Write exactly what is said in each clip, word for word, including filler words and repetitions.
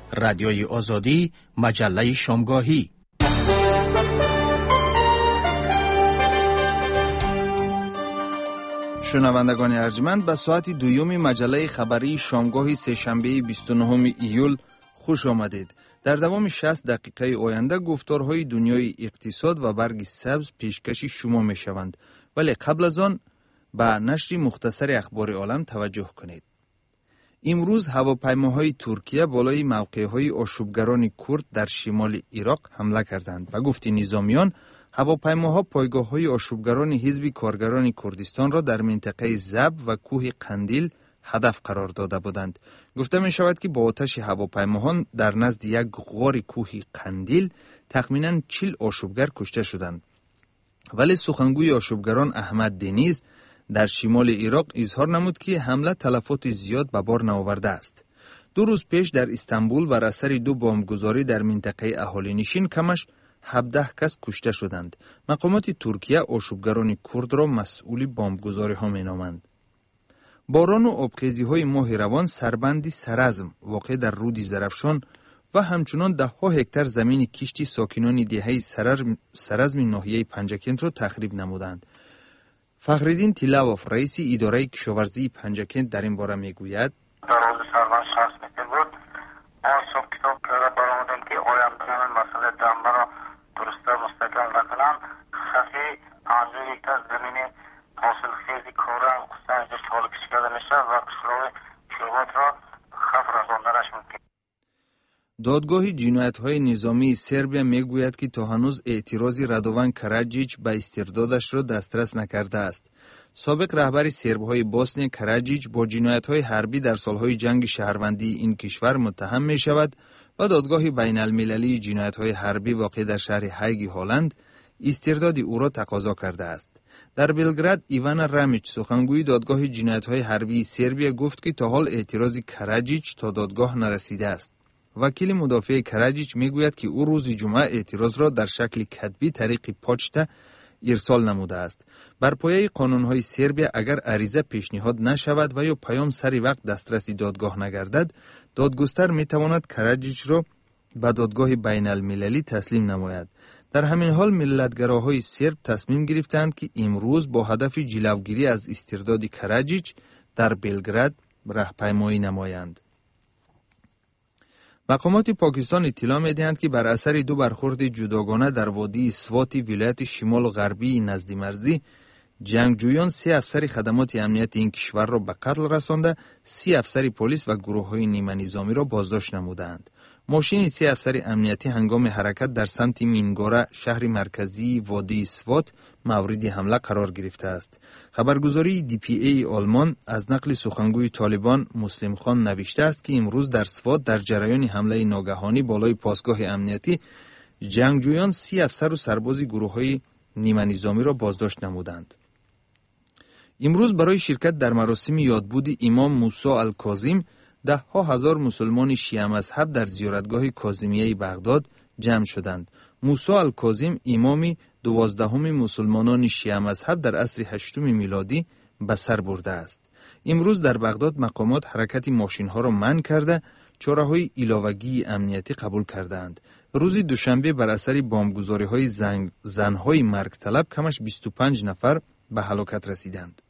رادیوی آزادی، مجله شامگاهی. شنوندگان ارجمند، به ساعت دویومی مجله خبری شامگاهی سه‌شنبه بیست و نهم ایول خوش آمدید. در دوام شصت دقیقه آینده گفتارهای دنیای اقتصاد و برگ سبز پیشکش شما می شوند. ولی قبل از آن به نشر مختصر اخبار عالم توجه کنید. امروز هواپیماهای ترکیه بالای موقعهای آشوبگران کرد در شمال عراق حمله کردند. به گفت نظامیان، هواپیماها پایگاه‌های آشوبگران حزب کارگران کردستان را در منطقه زب و کوه قندیل هدف قرار داده بودند. گفته می شود که با آتش هواپیماها در نزد یک غار کوه قندیل تخمیناً چهل آشوبگر کشته شدند. ولی سخنگوی آشوبگران احمد دنیز در شمال عراق اظهار نمود که حمله تلفات زیاد به بار نآورده است. دو روز پیش در استانبول بر اثر دو بمبگذاری در منطقه اهالی نشین کمش هفده کس کشته شدند. مقامات ترکیه آشوبگران کرد را مسئول بمبگذاری ها می نامند. باران و آبخیزی های ماه روان سربند سرزم واقع در رود زرفشان و همچنان ده ها هکتار زمین کشتی ساکنان دهه سرزم ناحیه پنجکند را تخریب نمودند. فخرالدین تیلاوف رئیس اداره کشاورزی پنجکند در این باره میگوید: در روز سربند شخص میکن بود آن صبح کتاب کرده برامدیم که آیندگان مسئله دنبه را درسته مستقل نکنم. خفی پانزده هکتار زمین حاصل خیزی کاره خصوصا جشت حال کشی کرده میشه و قشروی کیلووات را خف رساندنش ممکن. دادگاه جنایت‌های نظامی سربیا میگوید که تا هنوز اعتراضی رادوان کراجیچ به استردادش را دسترس نکرده است. سابق رهبر سرب‌های بوسنیا کراجیچ با جنایت‌های حربی در سال‌های جنگ شهروندی این کشور متهم می‌شود و دادگاه بین‌المللی جنایت‌های حربی واقع در شهر هیگ هلند استرداد او را تقاضا کرده است. در بلگراد ایوان رامیچ سخنگوی دادگاه جنایت‌های حربی سربیا گفت که تا حال اعتراض کراجیچ تا دادگاه نرسیده است. وکیل مدافع کراجیچ میگوید که او روز جمعه اعتراض را در شکل کتبی طریق پاچتا ارسال نموده است. بر پایه قانون‌های سربیا اگر عریضه پیشنهاد نشود و یا پیام سری وقت دسترسی دادگاه نگردد، دادگستر میتواند کراجیچ را به دادگاه بین‌المللی تسلیم نماید. در همین حال ملتگراهای سرب تصمیم گرفتند که امروز با هدف جلوگیری از استرداد کراجیچ در بلگراد راهپیمایی نمایند. مقامات پاکستان اطلاع می‌دهند که بر اثر دو برخورد جداگانه در وادی سواتی ولایت شمال و غربی نزد مرزی، جنگجویان سه افسر خدمات امنیت این کشور را به قتل رسانده، سه افسر پلیس و گروه‌های نیمه نظامی را بازداشت نمودند. ماشین سه افسر امنیتی هنگام حرکت در سمت مینگوره شهر مرکزی وادی سوات مورد حمله قرار گرفته است. خبرگزاری دی پی ای آلمان از نقل سخنگوی طالبان مسلم خان نوشته است که امروز در سوات در جریان حمله ناگهانی بالای پاسگاه امنیتی جنگجویان سی افسر و سرباز گروه‌های نیمه نظامی را بازداشت نمودند. امروز برای شرکت در مراسم یادبود امام موسی الکاظم ده ها هزار مسلمان شیعه مذهب در زیارتگاه کاظمیه بغداد جمع شدند. موسی الکاظم امام دوازدهم مسلمانان شیعه مذهب در عصر هشتم میلادی به سر برده است. امروز در بغداد مقامات حرکت ماشین ها را منع کرده چاره‌های علاوگی امنیتی قبول کردند. روز دوشنبه بر اثر بمبگذاری های زنهای مرگ طلب کمش بیست و پنج نفر به هلاکت رسیدند.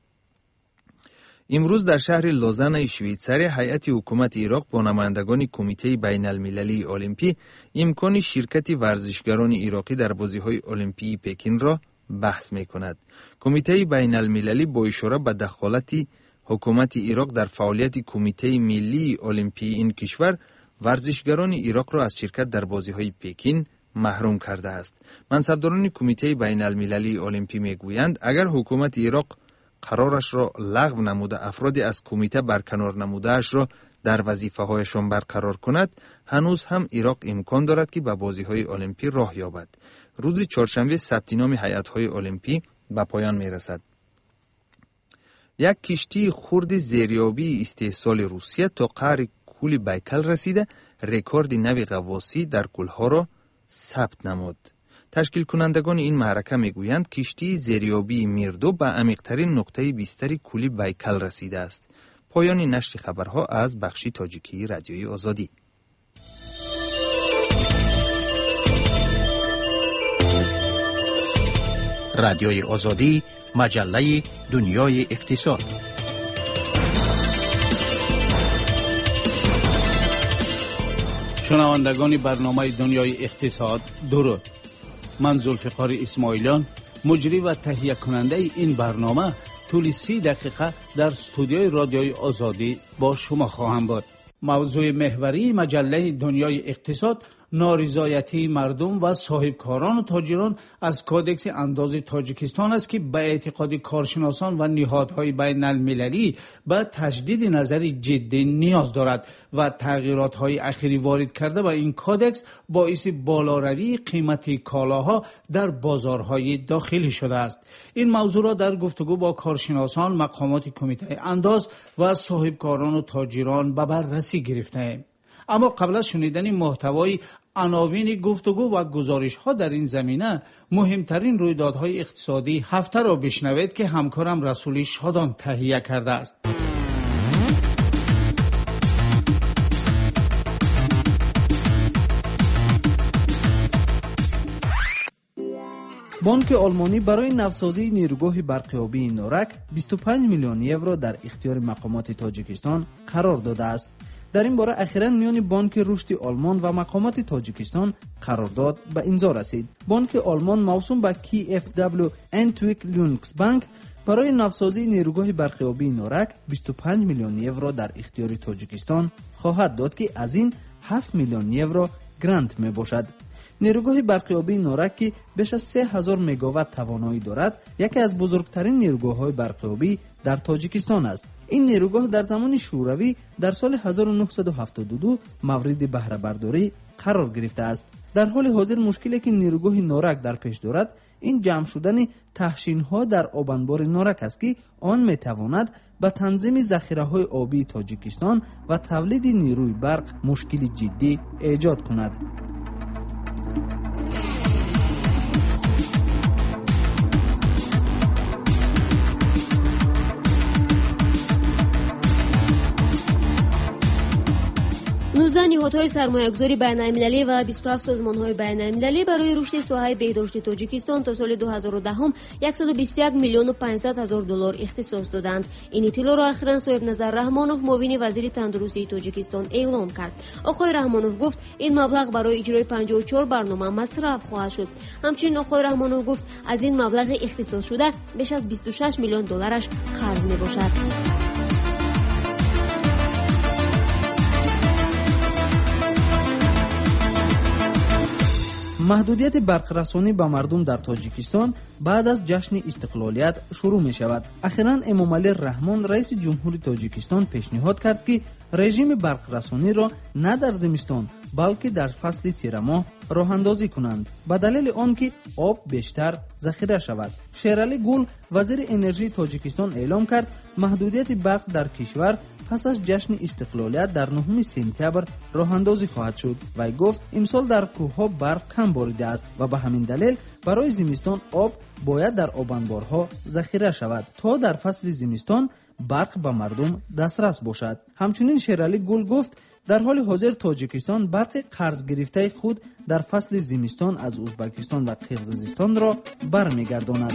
امروز در شهر لوزان شویتزاری هیئت حکومت عراق با نمایندگان کمیته بین المللی المپی امکان شرکت ورزشگران عراقی در بازی‌های المپی پکین را بحث می‌کند. کمیته بین المللی با اشاره به دخالت حکومت عراق در فعالیت کمیته ملی المپی این کشور ورزشگران عراق را از شرکت در بازی‌های پکین محروم کرده است. منصبداران کمیته بین المللی المپی می‌گویند اگر حکومت عراق قرارش را لغو نموده افرادی از کمیته برکنار نموده‌اش را در وظیفه‌هایشان برقرار کند، هنوز هم عراق امکان دارد که به بازی‌های المپی راه یابد. روز چهارشنبه ثبت نام هیئت‌های المپی به پایان می‌رسد. یک کشتی خرد زیریابی استحصال روسیه تا قعر کوه بیکل رسیده رکورد نو غواصی در کوه‌ها را ثبت نمود. تشکیل کنندگان این معرکه میگویند کشتی زیریابی میردو به عمیق‌ترین نقطه بستر کوه بیکل رسیده است. پایان نشر خبرها از بخش تاجیکی رادیوی آزادی. رادیوی آزادی، مجله دنیای اقتصاد. شنوندگان برنامه دنیای اقتصاد، درود. من ذوالفقار اسماعیلیان، مجری و تهیه کننده این برنامه، طول سی دقیقه در استودیوی رادیوی آزادی با شما خواهم بود. موضوع محوری مجله دنیای اقتصاد نارضایتی مردم و صاحبکاران و تاجران از کودکس انداز تاجیکستان است که به اعتقاد کارشناسان و نهادهای بین المللی به تجدید نظر جدی نیاز دارد و تغییرات‌های اخیری وارد کرده به این کودکس باعث بالاروی قیمت کالاها در بازارهای داخلی شده است. این موضوع را در گفتگو با کارشناسان، مقامات کمیته انداز و صاحبکاران و تاجران به بررسی گرفته‌ایم. اما قبل از شنیدن محتوای عناوین گفتگو و گزارش ها در این زمینه، مهمترین رویدادهای اقتصادی هفته را بشنوید که همکارم رسول شادان تهیه کرده است. بانک آلمانی برای نوسازی نیروگاه برقیابی نورک بیست و پنج میلیون یورو در اختیار مقامات تاجیکستان قرار داده است. در این باره اخیراً میان بانک رشد آلمان و مقامات تاجیکستان قرارداد به امضا رسید. بانک آلمان موسوم به کی اف دبلیو انتویک لونکس بانک برای نوسازی نیروگاه برقیابی نورک بیست و پنج میلیون یورو در اختیار تاجیکستان خواهد داد که از این هفت میلیون یورو گرانت می باشد. نیروگاه برقیابی نورک که بیش از سه هزار مگاوات توانایی دارد، یکی از بزرگترین نیروگاه‌های برقیابی در تاجیکستان است. این نیروگاه در زمان شوروی در سال هزار و نهصد و هفتاد و دو مورد بهره برداری قرار گرفته است. در حال حاضر مشکلی که نیروگاه نورک در پیش دارد این جمع شدن تحشین‌ها در آبانبار نورک است که آن می‌تواند به تنظیم ذخیره‌های آبی تاجیکستان و تولید نیروی برق مشکل جدی ایجاد کند. نوزده نهادهای سرمایه‌گذاری بین‌المللی و بیست و هفت سازمان‌های بین‌المللی برای رشد ساحه بهداشت تاجیکستان تا سال دو هزار و ده صد و بیست و یک میلیون و پانصد هزار دلار اختصاص دادند. این اطلاع را اخیراً صاحب نظر رحمانوف معاون وزیر تندرستی تاجیکستان اعلام کرد. آقای رحمانوف گفت این مبلغ برای اجرای پنجاه و چهار برنامه مصرف خواهد شد. همچنین آقای رحمانوف گفت از این مبلغ اختصاص شده بیش از بیست و شش میلیون دلارش قرض میباشد. محدودیت برقرسانی به مردم در تاجیکستان بعد از جشن استقلالیت شروع می شود. اخیراً امامعلی رحمان رئیس جمهوری تاجیکستان پیشنهاد کرد که رژیم برقرسانی را نه در زمستان بلکه در فصل تیر ماه راه اندازی کنند به دلیل آنکه آب بیشتر ذخیره شود. شیرعلی گل وزیر انرژی تاجیکستان اعلام کرد محدودیت برق در کشور پس از جشن استقلالیت در نهم سپتامبر راه اندازی خواهد شد. وی گفت امسال در کوه‌ها برف کم باریده است و به همین دلیل برای زمستان آب باید در آبانبارها ذخیره شود تا در فصل زمستان برق به مردم دسترس باشد. همچنین شیرعلی گل گفت در حال حاضر تاجیکستان برق قرض گرفته خود در فصل زمستان از ازبکستان و قرقیزستان را برمیگرداند.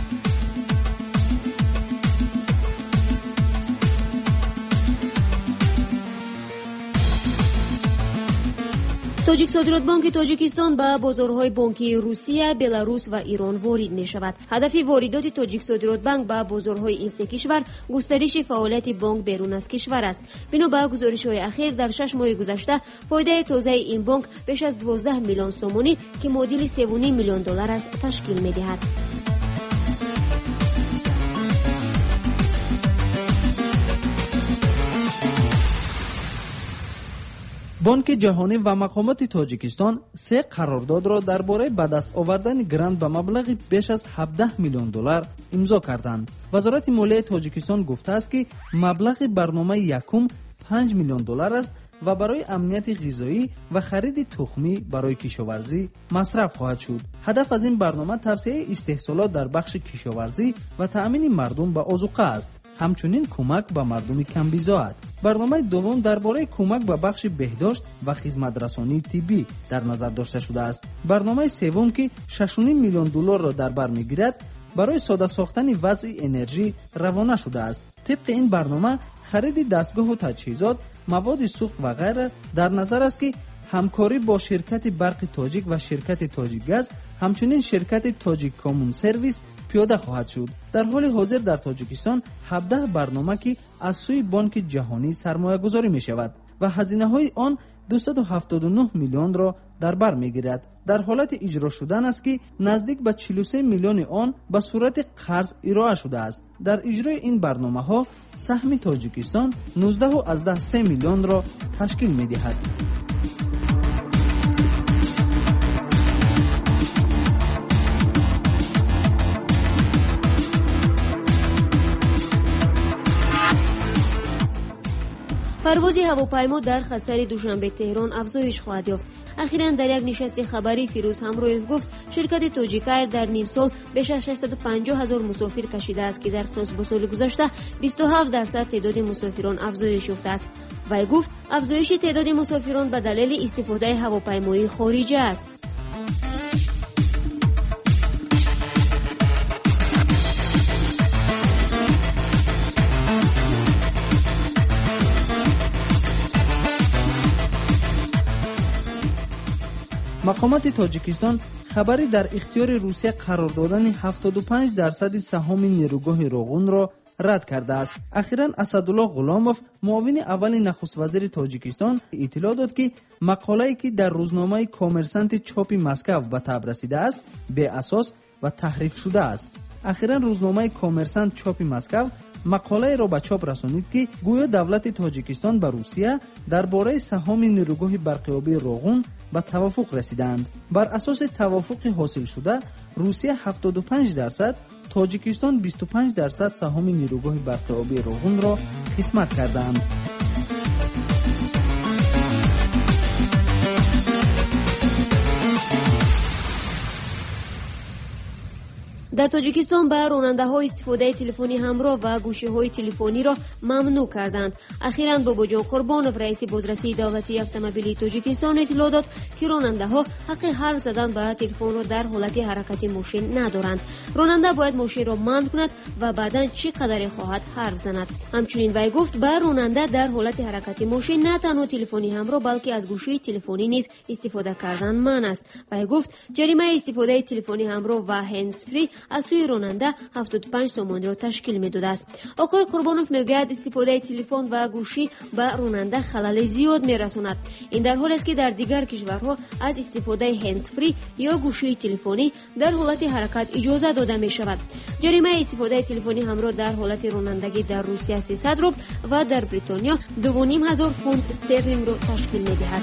تاجیک صادرات بانک تاجیکستان به بازارهای بانکی روسیه، بلاروس و ایران وارد می شود. هدف واردات تاجیک صادرات بانک به بازارهای این سه کشور گسترش فعالیت بانک بیرون از کشور است. بنا به گزارش‌های اخیر در شش ماه گذشته فایده تازه این بانک بیش از دوازده میلیون سومونی که معادل سه و نیم میلیون دلار است تشکیل می دهد. بانک جهانی و مقامات تاجیکستان سه قرارداد را درباره به دست آوردن گرانت به مبلغ بیش از هفده میلیون دلار امضا کردند. وزارت مالیه تاجیکستان گفته است که مبلغ برنامه یکم پنج میلیون دلار است و برای امنیت غذایی و خرید تخمی برای کشاورزی مصرف خواهد شد. هدف از این برنامه توسعه استحصالات در بخش کشاورزی و تأمین مردم به آذوقه است. همچنین کمک به مردم کمبیزاات. برنامه دوم درباره کمک به بخش بهداشت و خدمترسانی طبی در نظر داشته شده است. برنامه سوم که شش و نیم میلیون دلار را در بر میگیرد برای ساده ساختن وضع انرژی روانه شده است. طبق این برنامه خرید دستگاه و تجهیزات، مواد سوخت و غیره در نظر است که همکاری با شرکت برق تاجیک و شرکت تاجیک گاز همچنین شرکت تاجیک کامون سرویس پیاده خواهد شد. در حال حاضر در تاجیکستان هفده برنامه که از سوی بانک جهانی سرمایه گذاری می شود و هزینه های آن دویست و هفتاد و نه میلیون را در بر می گیرد. در حالت اجرا شدن است که نزدیک به چهل و سه میلیون آن به صورت قرض ارائه شده است. در اجرای این برنامه ها سهم تاجیکستان نوزده و از ده سه میلیون را تشکیل می دهد. پرواز هواپیما در خسر دوشنبه تهران افزایش خواهد یافت. اخیراً در یک نشست خبری فیروز همراه گفت شرکت تاجیک ایر در نیم سال بیش از ششصد و پنجاه هزار مسافر کشیده است که در قیاس با سال گذشته بیست و هفت درصد تعداد مسافران افزایش یافته است. وی گفت افزایش تعداد مسافران به دلیل استفاده هواپیمای خارجی است. مقامات تاجیکستان خبری در اختیار روسیه قرار دادن هفتاد و پنج درصد سهام نیروگاه روغون را رد کرده است. اخیراً اسدالله غلاموف معاون اول نخست وزیر تاجیکستان اطلاع داد که مقاله‌ای که در روزنامه کامرسنت چاپ مسکو به تاب رسیده است بی اساس و تحریف شده است. اخیراً روزنامه کامرسنت چاپ مسکو مقاله را به چاپ رسانید که گویا دولت تاجیکستان به روسیه درباره سهام نیروگاه برقیابی روغون به توافق رسیدند. بر اساس توافق حاصل شده روسیه هفتاد و پنج درصد، تاجیکستان بیست و پنج درصد سهام نیروگاه برقیابی روغون را قسمت کردند. در تاجیکستان به راننده های استفاده تلفنی همراه و گوشی های تلفنی را ممنوع کردند. اخیراً باباجان قربانов رئیس بازرسی دولتی اتومبیلی تاجیکستان اطلاع داد که راننده ها حق حرف زدن به تلفن را در حالت حرکت ماشین ندارند. راننده باید ماشین را بند کند و بعداً چقدر خواهد حرف زند. همچنین وی گفت به راننده در حالت حرکت ماشین نه تنها تلفنی همراه بلکه از گوشی تلفنی نیز استفاده کردن منع است. وی گفت جریمه استفاده تلفنی همراه و هندز فری از سوی راننده هفتاد و پنج سومانی را تشکیل می‌داده است. آقای قربانوف میگوید استفاده تلفن و گوشی به راننده خلل زیاد می‌رساند. این در حالی است که در دیگر کشورها از استفاده هندز فری یا گوشی تلفنی در حالت حرکت اجازه داده می‌شود. جریمه استفاده تلفنی همراه در حالت رانندگی در روسیه سیصد روبل و در بریتانیا دو و نیم هزار پوند استرلینگ را تشکیل می‌دهد.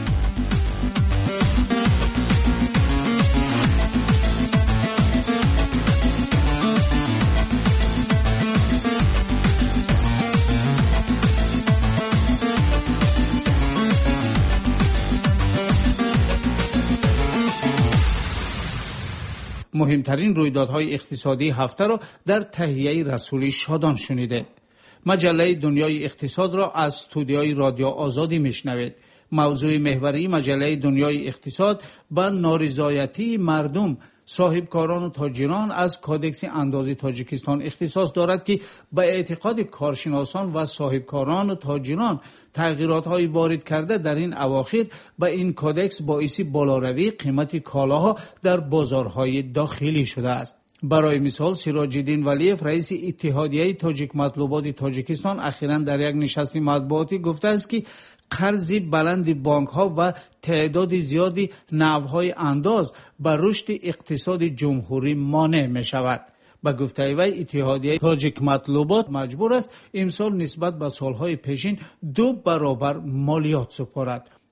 مهمترین رویدادهای اقتصادی هفته را در تهیه رسول شادان شنیده. مجله دنیای اقتصاد را از استودیوی رادیو آزادی میشنوید. موضوع محوری مجله دنیای اقتصاد به نارضایتی مردم، صاحبکاران و تاجران از کودکس اندازی تاجیکستان اختصاص دارد که به اعتقاد کارشناسان و صاحبکاران و تاجران تغییرات‌های وارد کرده در این اواخر به این کودکس باعث بالاروی قیمت کالاها در بازارهای داخلی شده است. برای مثال سراج الدین ولیف رئیس اتحادیه تاجیک مطلوبات تاجیکستان اخیراً در یک نشست مطبوعاتی گفته است که قرض بلند بانک ها و تعداد زیادی نوهای انداز بر رشد اقتصاد جمهوری مانع می شود. با گفته وی اتحادیه تاجیک مطلوبات مجبور است امسال نسبت به سالهای پیشین دو برابر مالیات سپارد.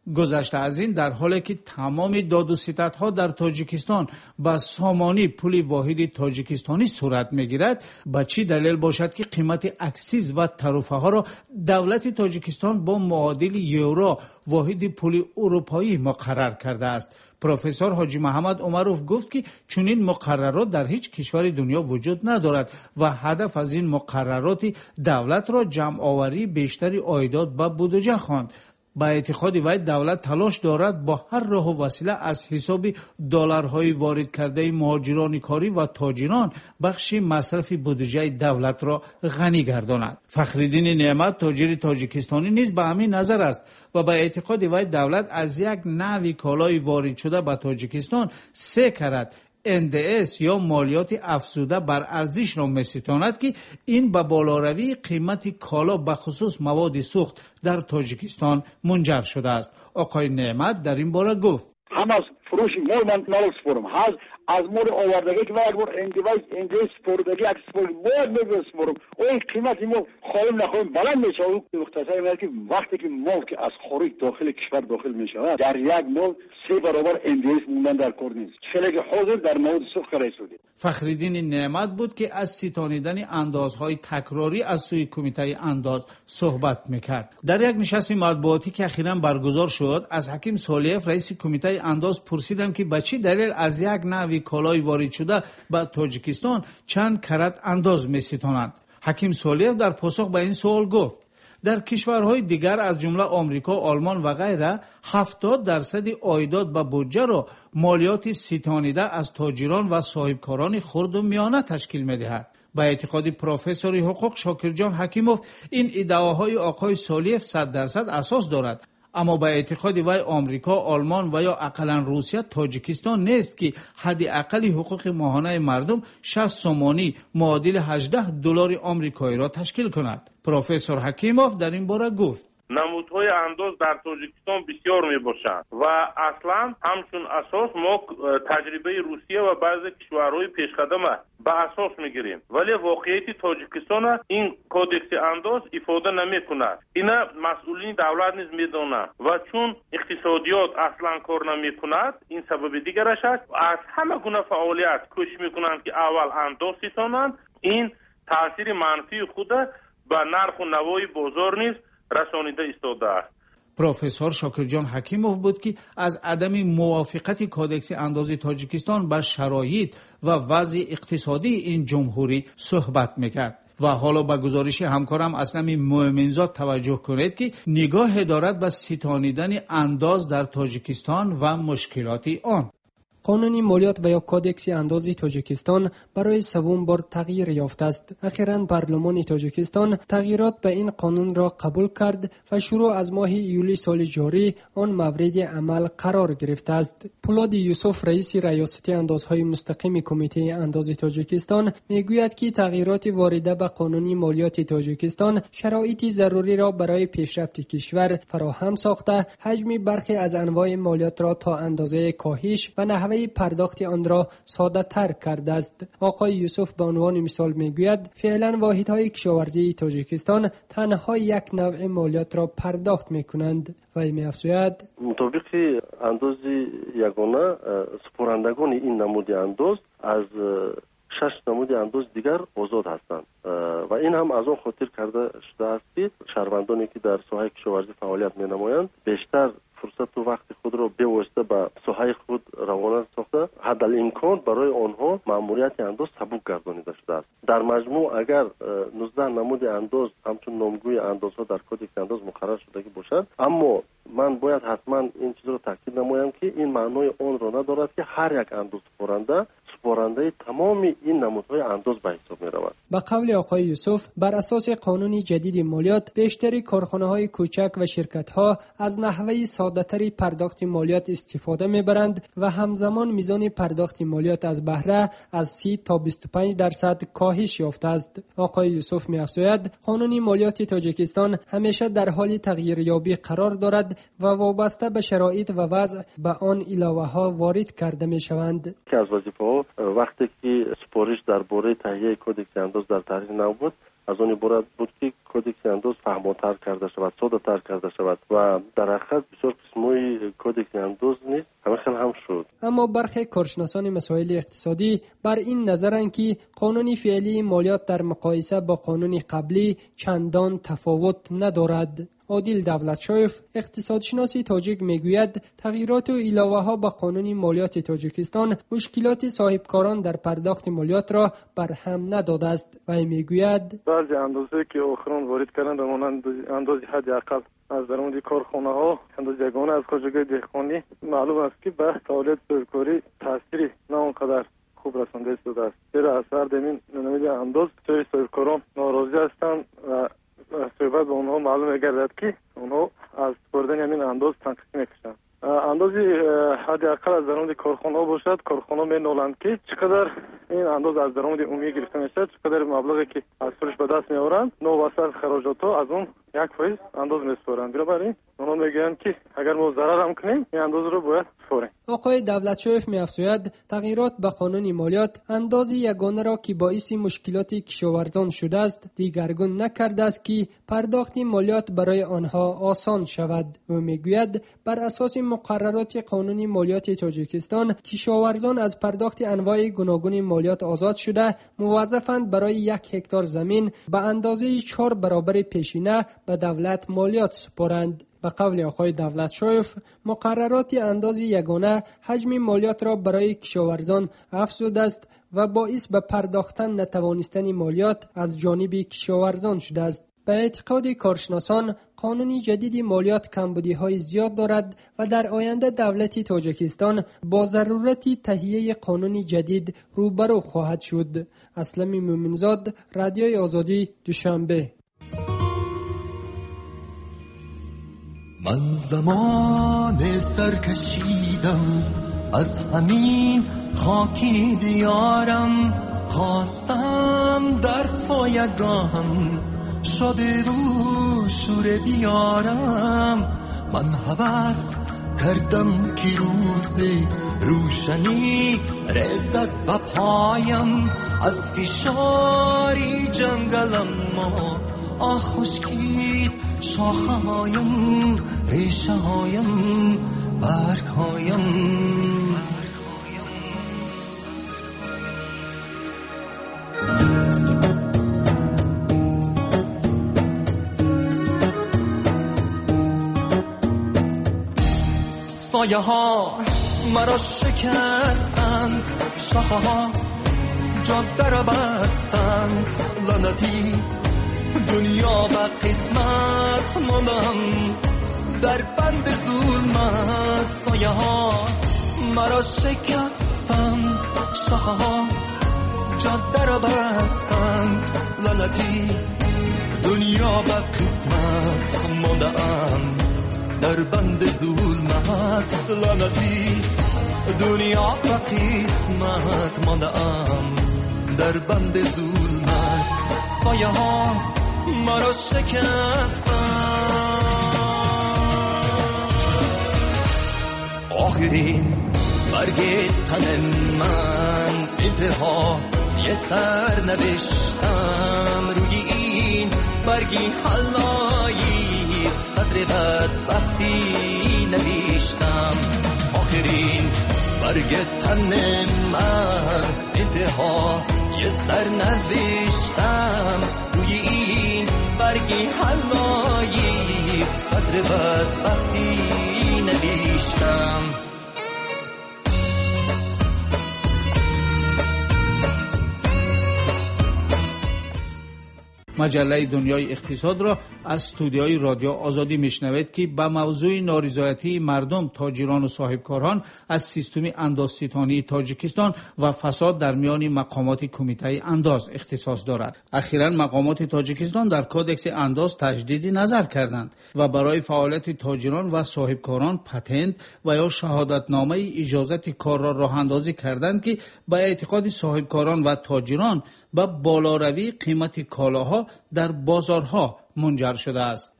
گذشته از این در حالی که تمام داد و ستدها در تاجیکستان با سامانی پول واحد تاجیکستانی صورت میگیرد، با چی دلیل باشد که قیمت اکسیز و تعرفه ها را دولت تاجیکستان با معادل یورو واحد پول اروپایی مقرر کرده است؟ پروفسور حاجی محمد عمروف گفت که چنین مقررات در هیچ کشور دنیا وجود ندارد و هدف از این مقررات دولت را جمع آوری بیشتری عایدات به بودجه خواند. با اعتقاد وی دولت تلاش دارد با هر راه و وسیله از حساب دلارهای وارد کرده مهاجران کاری و تاجران بخش مصرف بودجه دولت را غنی گرداند. فخرالدین نعمت تاجر تاجیکستانی نیز به همین نظر است و با اعتقاد وی دولت از یک نوع کالای وارد شده به تاجیکستان سه کرد ان دی اس یا مالیات افزوده بر ارزش را می‌ستاند که این به بالاروی قیمت کالا به خصوص مواد سوخت در تاجیکستان منجر شده است. آقای نعمت در این باره گفت: هم از فروش مال من نال سپرم، هز از مال آوردگی که یک بار اندیوایز اندیس سپردگی اکس سپرم باید میگه سپرم این قیمت ما خواهیم نخواهیم بلند میشه. او مختصر میگه که وقتی که مال که از خارج داخل کشور داخل میشه در یک مال سه برابر اندیس موندن در کار نیست، چه که حاضر در مواد سوخت قرار شده. فخرالدین نعمت بود که از ستانیدن اندازهای تکراری از سوی کمیته انداز صحبت میکرد. در یک نشست مطبوعاتی که اخیراً برگزار شد از حکیم صالحیف رئیس کمیته انداز پرسیدم که به چه دلیل از یک نوع کالای وارد شده به تاجیکستان چند کرات انداز می‌ستانند. حکیم صالحیف در پاسخ به این سوال گفت: در کشورهای دیگر از جمله آمریکا، آلمان و غیره هفتاد درصد عایدات به بودجه را مالیات ستانیده از تاجران و صاحبکاران خرد و میانه تشکیل می‌دهد. با اعتقاد پروفسور حقوق شاکرجان حکیموف این ادعاهای آقای صالحیف صد درصد اساس دارد، اما با اعتقاد وی آمریکا، آلمان و یا اقلا روسیه تاجیکستان نیست که حد اقلی حقوق ماهانه مردم شصت سومانی معادل هجده دلار آمریکایی را تشکیل کند. پروفسور حکیموف در این باره گفت: نمودهای انداز در تاجیکستان بسیار می باشند و اصلا همچون اساس ما تجربه روسیه و بعضی کشورهای پیشقدم به اساس میگیریم، ولی واقعیت تاجیکستان این کودکس انداز ifade نمی کند. اینا مسئولین دولت نیز میدونند و چون اقتصادیات اصلا کار نمی کند این سبب دیگرش است. از همه گونه فعالیت کوشش میکنند که اول انداز ستانند. این تاثیر منفی خود به نرخ و نوای بازار نیز رسانیده ایستاده است. پروفسور شاکرجان حکیموف بود که از عدم موافقت کودکس اندازی تاجیکستان بر شرایط و وضع اقتصادی این جمهوری صحبت میکرد. و حالا به گزارش همکارم اسلم مومنزاد توجه کنید که نگاه دارد به ستانیدن انداز در تاجیکستان و مشکلات آن. قانون مالیات و یا کودکس اندازی تاجیکستان برای سوم بار تغییر یافته است. اخیراً پارلمان تاجیکستان تغییرات به این قانون را قبول کرد و شروع از ماه یولی سال جاری آن مورد عمل قرار گرفته است. پولاد یوسف رئیس ریاستی اندازهای مستقیم کمیته انداز تاجیکستان میگوید که تغییرات وارده به قانون مالیات تاجیکستان شرایط ضروری را برای پیشرفت کشور فراهم ساخته، حجم برخی از انواع مالیات را تا اندازه کاهش و نحوه پرداخت آن را ساده تر کرده است. آقای یوسف به عنوان مثال میگوید فعلا واحدهای کشاورزی تاجیکستان تنها یک نوع مالیات را پرداخت میکنند. وی می‌افزاید مطابق انداز یگانه سپرندگان این نمود انداز از شش نمود انداز دیگر آزاد هستند و این هم از آن خاطر کرده شده است که شهروندانی که در ساحه کشاورزی فعالیت می‌نمایند بیشتر فرصت و وقت خود را به واسطه به ساحه خود روانه ساخته حدالامکان برای آنها مأموریت انداز سبک گردانیده شده است. در مجموع اگر نوزده نمود انداز همچون نامگوی اندازها در کدکس انداز مقرر شده باشد، اما من باید حتما این چیز را تاکید نمایم که این معنای آن را ندارد که هر یک انداز سپارنده سپارنده تمام این نمودهای انداز به حساب می رود. به قول آقای یوسف بر اساس قانون جدید مالیات بیشتری کارخانه‌های کوچک و شرکت‌ها از نحوه ساده‌تری پرداخت مالیات استفاده می‌برند و همزمان میزان پرداخت مالیات از بهره از سی تا بیست و پنج درصد کاهش یافته است. آقای یوسف می‌افزاید قانون مالیات تاجیکستان همیشه در حال تغییریابی قرار دارد و وابسته به شرایط و وضع به آن علاوه‌ها وارد کرده می‌شوند. که از وظیفه‌ها وقتی که سپارش درباره تهیه کدکس انداز در تحریر نبود، از آن عبارت بود که کدکس انداز فهمان‌تر کرده شود، ساده‌تر کرده شود و در حقیقت بسیار قسم‌های کودکس اندوز نیست همه خیلی هم شد. اما برخی کارشناسان مسائل اقتصادی بر این نظرند که قانون فعلی مالیات در مقایسه با قانون قبلی چندان تفاوت ندارد. عادل دولتشویف اقتصادشناسی تاجیک میگوید تغییرات و علاوه ها به قانون مالیات تاجیکستان مشکلات صاحبکاران در پرداخت مالیات را بر هم نداده است و میگوید بعضی اندازه که آخران وارد کردن به مانند اندازه حد اقل از درآمد کارخانه ها اندازه یگانه از کارگرای دهقانی معلوم است که به فعالیت صاحبکاری تاثیری نه آنقدر خوب رسانده شده است. زیرا اثر دمین نمود انداز توی صاحبکاران ناراضی هستند و صحبت به اونها معلوم می‌گردد که اونها از بردن همین انداز تنقیح می‌کشند. اندازی حد اقل از درآمد کارخانه باشد، کارخانه می‌نالند که چقدر این انداز از درآمد عمومی گرفته میشه، چقدر مبلغی که از فروش به دست میآورند نوبسط خراجات ها از اون یک فایز انداز می‌سپارند. بنابراین اونها میگویند که اگر ما ضرر هم کنیم این انداز رو باید سپاریم. آقای دولتشویف می‌افزاید تغییرات به قانون مالیات انداز یگانه را که باعث مشکلات کشاورزان شده است دیگرگون نکرده است که پرداخت مالیات برای آنها آسان شود. او میگوید بر اساس مقررات قانون مالیات تاجیکستان کشاورزان از پرداخت انواع گوناگون مالیات آزاد شده موظفند برای یک هکتار زمین به اندازه چهار برابر پیشینه به دولت مالیات سپارند. به قول آقای دولتشویف مقررات انداز یگانه حجم مالیات را برای کشاورزان افزوده است و باعث به پرداختن نتوانستن مالیات از جانب کشاورزان شده است. به اعتقاد کارشناسان قانون جدید مالیات کمبودی‌های زیاد دارد و در آینده دولت تاجیکستان با ضرورت تهیه قانون جدید روبرو خواهد شد. اسلم مومنزاد، رادیوی آزادی، دوشنبه. من زمان سرکشیدم از همین خاکی دیارم، خواستم در سایگاهم شده رو شوره بیارم. من هوس کردم که روز روشنی رسد به پایم، از فشاری جنگلم ما آه خشکید شاخه هایم، ریشه هایم، برگ هایم. سایه ها مرا شکستند، شاخه ها جاده را بستند، لعنتی دنیا و قسمت ماندم در بند ظلمت. سایه ها مرا شکستند، شاخه ها جاده را بستند، لعنتی دنیا و قسمت ماندم در بند ظلمت. لعنتی دنیا و قسمت ماندم در بند ظلمت. سایه ها مرا شکستند. آخرین برگ تن من انتها یه سر نوشتم، روی این برگی حلایی صدر بدبختی نوشتم. آخرین برگ تن من انتها یه سر نوشتم، روی این برگی حلایی صدر بدبختی نوشتم. مجله دنیای اقتصاد را از استودیوی رادیو آزادی میشنوید که به موضوع نارضایتی مردم، تاجران و صاحبکاران از سیستم اندازستانی تاجیکستان و فساد در میان مقامات کمیته انداز اختصاص دارد. اخیراً مقامات تاجیکستان در کودکس انداز تجدید نظر کردند و برای فعالیت تاجران و صاحبکاران پتنت و یا شهادتنامه اجازت کار را راه اندازی کردند که به اعتقاد صاحبکاران و تاجران به بالاروی قیمت کالاها در بازارها منجر شده است.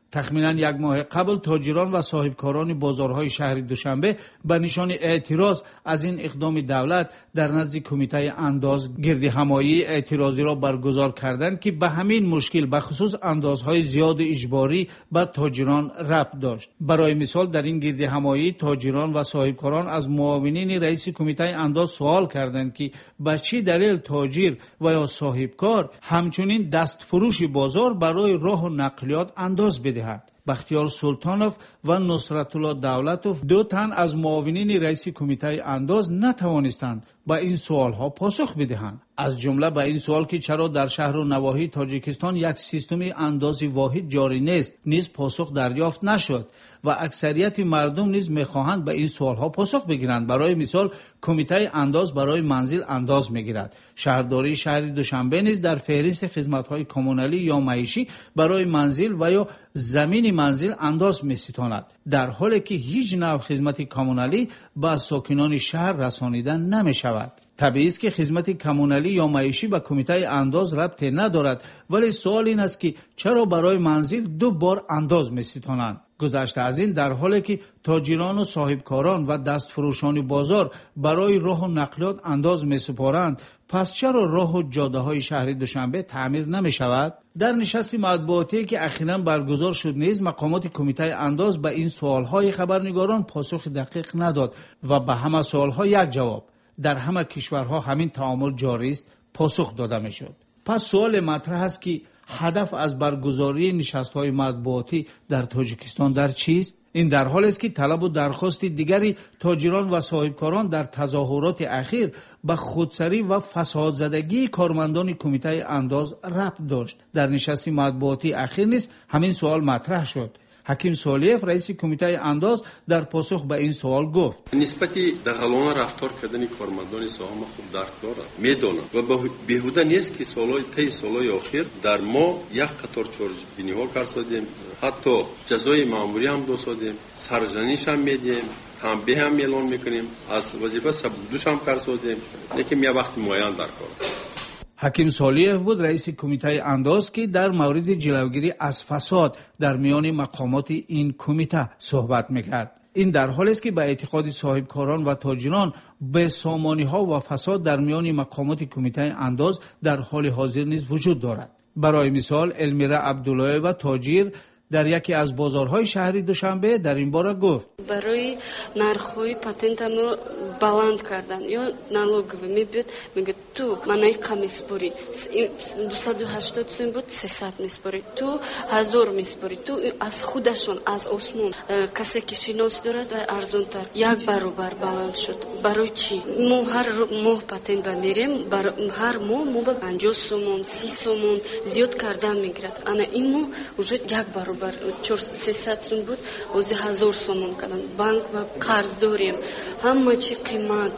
تخمینا یک ماه قبل تاجران و صاحبکاران بازارهای شهر دوشنبه به نشان اعتراض از این اقدام دولت در نزد کمیته انداز گردهمایی اعتراضی را برگزار کردند که به همین مشکل به خصوص اندازهای زیاد اجباری به تاجران ربط داشت. برای مثال در این گردهمایی تاجران و صاحبکاران از معاونین رئیس کمیته انداز سوال کردند که به چه دلیل تاجر و یا صاحبکار همچنین دستفروش بازار برای راه و نقلیات انداز بدهد. بختیار سلطانوف و نصرت الله دولتوف دو تن از معاونین رئیس کمیته انداز نتوانستند به این سوال ها پاسخ بدهند. از جمله به این سوال که چرا در شهر و نواحی تاجیکستان یک سیستم اندازی واحد جاری نیست نیز پاسخ دریافت نشد و اکثریت مردم نیز میخواهند به این سوال ها پاسخ بگیرند. برای مثال کمیته انداز برای منزل انداز میگیرد. شهرداری شهر دوشنبه نیز در فهرست خدمات های کمونالی یا معیشی برای منزل و یا زمین منزل انداز میستاند، در حالی که هیچ نوع خدمت کمونالی به ساکنان شهر رسانیده نمیشود. طبیعی است که خدمت کمونالی یا معیشی به کمیته انداز ربطی ندارد، ولی سوال این است که چرا برای منزل دو بار انداز میستانند. گذشته از این در حالی که تاجران و صاحبکاران و دستفروشان بازار برای راه و نقلیات انداز میسپارند، پس چرا راه و جاده های شهر دوشنبه تعمیر نمی شود؟ در نشست مطبوعاتی که اخیراً برگزار شد نیز مقامات کمیته انداز به این سوال های خبرنگاران پاسخ دقیق نداد و به همه سوال ها یک جواب در همه کشورها همین تعامل جاری است پاسخ داده می شد. پس سوال مطرح است که هدف از برگزاری نشست‌های مطبوعاتی در تاجیکستان در چیست؟ این در حالی است که طلب و درخواست دیگری تاجران و صاحبکاران در تظاهرات اخیر به خودسری و فساد زدگی کارمندان کمیته انداز ربط داشت. در نشست مطبوعاتی اخیر نیز همین سوال مطرح شد. حکیم سالیف رئیس کمیته انداز در پاسخ به این سوال گفت نسبتی دغلانه رفتار کردن کارمندان سهام خوب درک دارم، میدونم و بیهوده نیست که سالهای طی سالهای اخیر در ما یک قطار چارجبینی ها کردیم، حتی جزای ماموری هم دادیم، سرزنش هم میدیم، تنبیه هم اعلان میکنیم، از وظیفه سبودوش هم کردیم، لیکن یه وقت معین در کار. حکیم سالیف بود رئیس کمیته انداز که در مورد جلوگیری از فساد در میان مقامات این کمیته صحبت میکرد. این در حالی است که به اعتقاد صاحبکاران و تاجران به سامانی ها و فساد در میان مقامات کمیته انداز در حال حاضر نیز وجود دارد. برای مثال المیره عبدالله و تاجر در یکی از بازارهای شهر دوشنبه در این باره گفت برای نرخ‌های پاتنتمو بلند کردن یا налоговый میبود میگه تو منای کم میسپری دویست و هشتاد سوم بود سیصد میسپری تو هزار میسپری تو از خودشون از آسمون کسی که شناس دارد و ارزانتر یک برابر بلند شد. برای چی؟ ما هر ماه پاتنت بمیریم، هر ماه ما به پنجاه سوم سی سوم زیاد کردن میگیرد. انا این ماه уже یک برابر بر سیصد سوم بود اوزی هزار سومون کردن. بانک و قرض داریم، همه چی قیمت،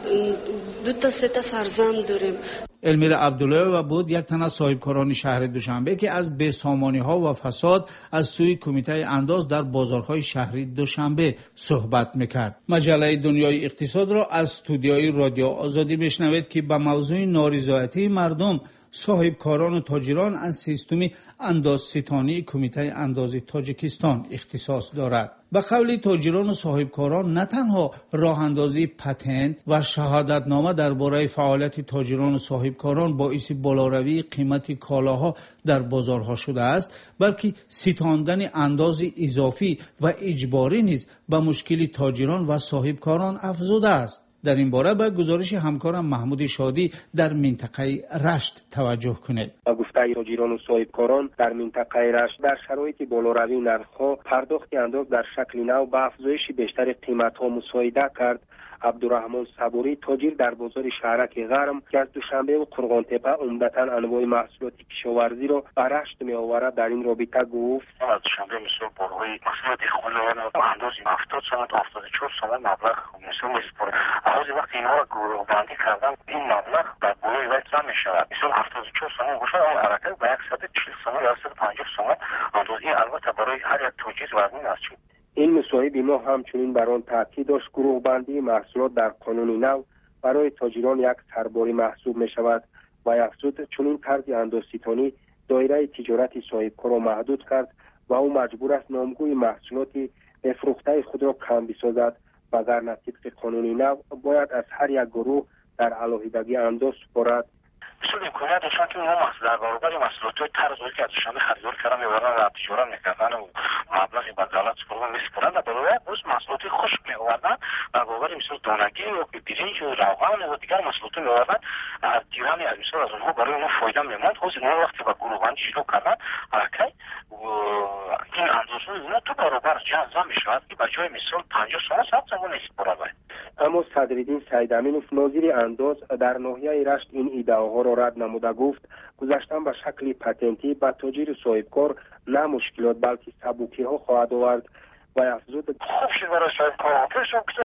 دو تا سه تا فرزند داریم. المیره عبدالله و بود یک تن از صاحبکاران شهر دوشنبه که از بیسامانی ها و فساد از سوی کمیته انداز در بازارهای شهری دوشنبه صحبت میکرد. مجله دنیای اقتصاد را از استودیوی رادیو آزادی بشنوید که به موضوع نارضایتی مردم صاحبکاران و تاجران از سیستم اندازستانی کمیته اندازی تاجیکستان اختصاص دارد. به قول تاجران و صاحبکاران نه تنها راه اندازی پتنت و شهادتنامه درباره فعالیت تاجران و صاحبکاران باعث بالاروی قیمت کالاها در بازارها شده است، بلکه ستاندن انداز اضافی و اجباری نیز به مشکل تاجران و صاحبکاران افزوده است. در این باره به گزارش همکارم محمود شادی در منطقه رشت توجه کنید. با گفته تاجران و صاحبکاران در منطقه رشت در شرایط بالاروی نرخ‌ها پرداخت انداز در شکل نو به افزایش بیشتر قیمت‌ها مساعده کرد. عبدالرحمن صبوری تاجر در بازار شهرک غرم که از دوشنبه و قرغانتپه عمدتاً انواع محصولات کشاورزی را به رشت می‌آورد در این رابطه گفت از دوشنبه مثل بارهای محصولات خودروان به اندازه هفتاد سوم تا هفتاد و چهار سوم مبلغ مثل میسپره. از وقتی اینها را گروه بندی کردن این مبلغ در بالای وقت کم می‌شود. مثل هفتاد و چهار سوم باشه اون حرکت به صد و چهل سوم یا صد و پنجاه سوم اندازه البته برای هر یک تاجر وزنی است. این مصاحبه ما همچنین بر آن تاکید داشت گروه بندی محصولات در قانون نو برای تاجران یک سرباری محسوب می شود و افزود چنین طرز اندازه‌ستانی دایره تجارت صاحبکار را محدود کرد و او مجبور است نامگوی محصولات بفروخته خود را کم بسازد. وگرنه طبق قانون نو باید از هر یک گروه در علاهیدگی انداز سپارد. مثل امکانیت داشتن که ما در برابر محصولات های طرزهایی که ازشان خریدار کردن میبرن و تجارت میکردن و مبلغی به دولت سپردن میسپرن و برای باز محصولات خشک میآوردن در برابر مثل دانگی و برنج و روغن و دیگر محصولات میآوردن از دیرانی از مثل از اونها برای اونها فایده میماند. خود اونها وقتی به گروهبندی شروع کردن حرکت این اندازه اونا تو برابر جذب میشود که به جای مثل پنجاه سال صد زمان میسپرد. اما صدرالدین سیدامینوف ناظر انداز در ناحیه رشت این ایده‌ها را رد نموده گفت گذاشتن به شکل پتنتی به تاجر صاحبکار نه مشکلات بلکه سبوکی ها خواهد آورد و افزود خوب شد برای صاحبکار